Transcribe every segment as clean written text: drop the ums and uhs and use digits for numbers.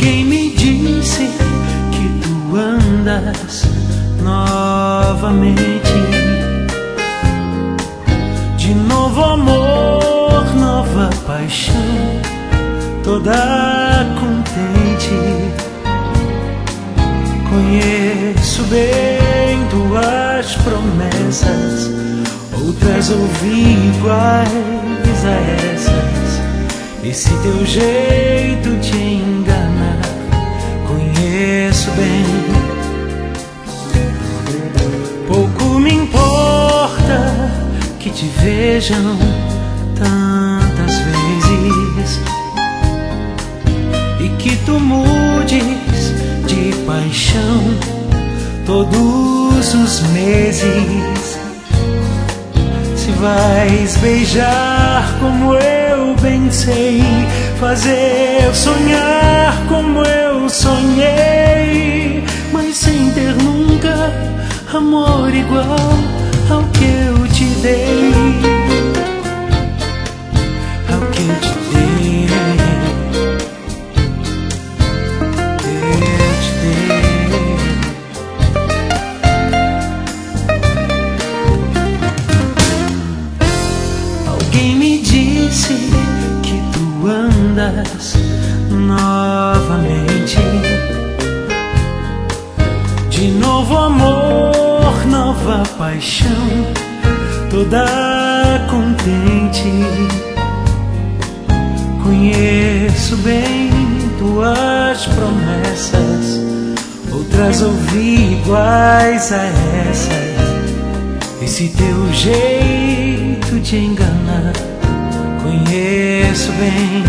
Alguém me disse que tu andas novamente. De novo amor, nova paixão, toda contente. Conheço bem tuas promessas, outras ouvi iguais a essas. Esse teu jeito de enganar, conheço bem. Pouco me importa que te vejam tantas vezes e que tu mudes de paixão todos os meses. Se vais beijar como eu bem sei, fazer sonhar como eu sonhei, mas sem ter nunca amor igual ao que eu te dei, ao que eu te dei, eu te dei. Alguém me disse que tu andas novamente. De novo amor, nova paixão, toda contente. Conheço bem tuas promessas, outras ouvi iguais a essas. Esse teu jeito de enganar, conheço bem.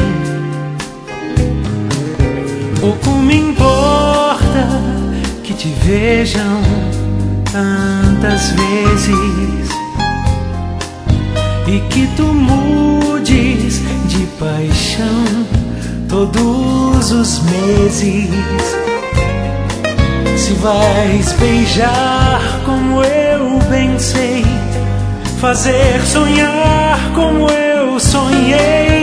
Pouco me importa que te vejam tantas vezes e que tu mudes de paixão todos os meses. Se vais beijar como eu bem sei, fazer sonhar como eu sonhei,